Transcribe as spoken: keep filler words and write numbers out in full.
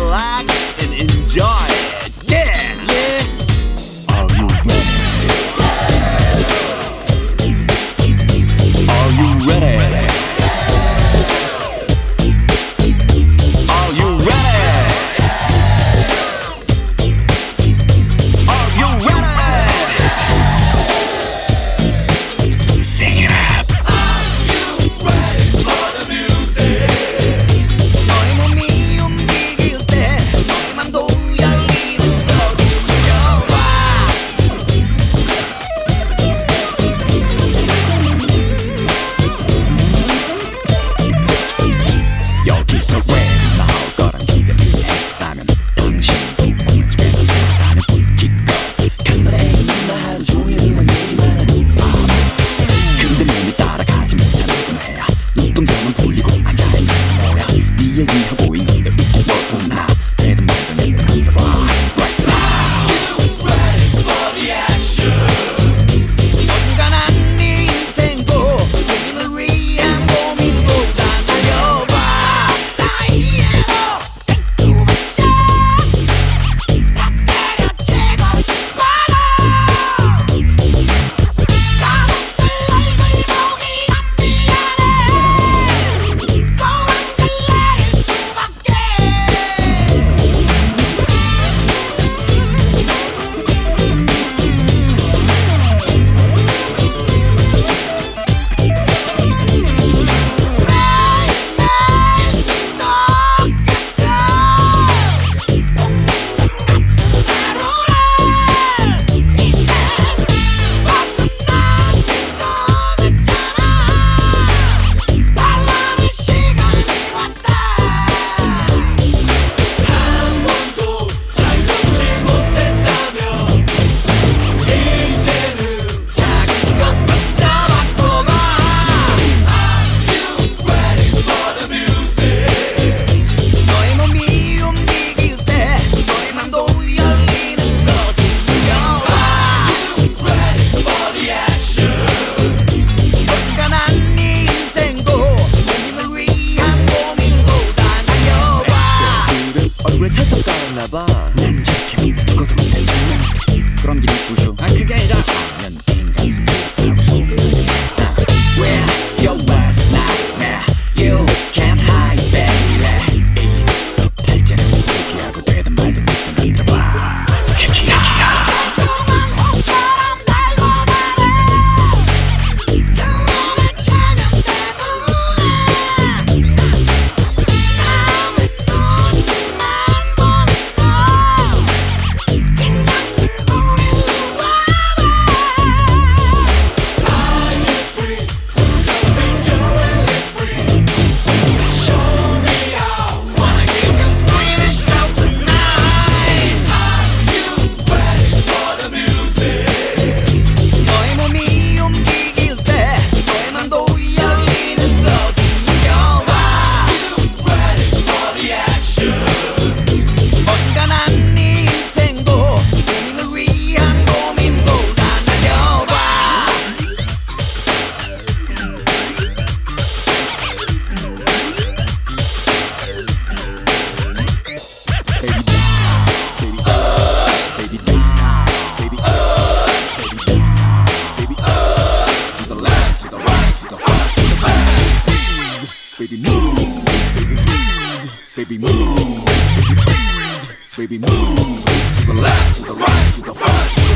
relax and enjoy it. Yeah! Yeah! Are you ready? Are you ready? Are you ready? Are you ready? Sing it up. 여기서 왜 나올 거란 기대를 했다면 당신도 공집에 나는 불기껏 카메라에 있는 하루 종일 이만 얘기만 하는 밤. 근데 몸이 따라가지 못하는 해야 눈동자만 굴리고 앉아있는 뭐야. 네 얘기하고 있는데 웃긴 거구나. 되든 말든 일단 들어봐. Right now. You ready for the action? 어중간한 네 인생도 본인을 위한 고민보다 달려봐. 얼굴에 찰떡 깔았나봐. 난 저렇게 믿고 죽어도 못할 장난. 그럼 니네 주쇼. 아 그게 아니라 난 인간 승리라고 소문났다. Well, your last nightmare You can't hide baby. 이거 발전은 포기하고 되든 말든 일단 들어봐. Check it out. Baby move, baby freeze, baby move, baby freeze, baby move to the left, to the right, to the front.